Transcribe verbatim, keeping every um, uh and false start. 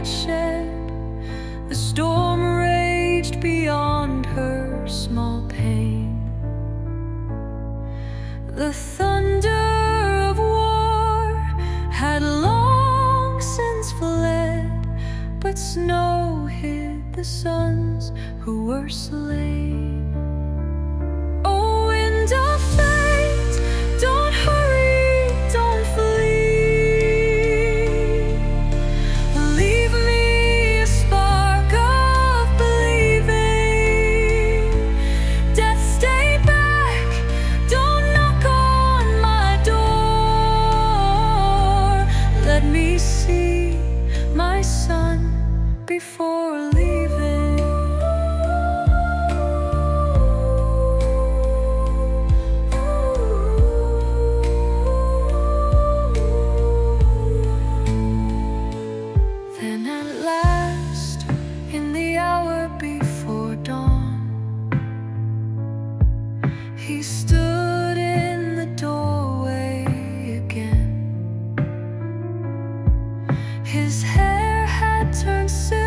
had shed. The storm raged beyond her small pane. The thunder of war had long since fled, but snow hid the sons who were slain. O wind of fate, don't hurry, don't flee. Leave me a spark of believing. Death, stay back, don't knock on my door. Let me see my son before leaving. Then at last, in the hour before dawn, he stood in the doorway again. His hair had turned silver,